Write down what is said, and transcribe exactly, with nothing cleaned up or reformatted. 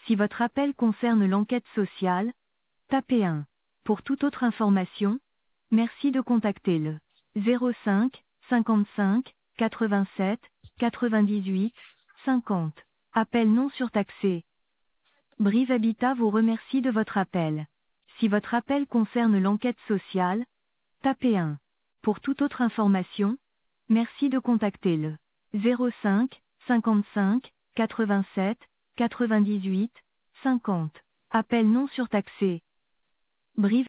Si votre appel concerne l'enquête sociale, tapez un. Pour toute autre information, merci de contacter le zéro cinq, cinquante-cinq, quatre-vingt-sept, quatre-vingt-dix-huit, cinquante. Appel non surtaxé. Brive Habitat vous remercie de votre appel. Si votre appel concerne l'enquête sociale, tapez un. Pour toute autre information, merci de contacter le zéro cinq, cinquante-cinq, quatre-vingt-sept, quatre-vingt-dix-huit, cinquante. Appel non surtaxé. Brive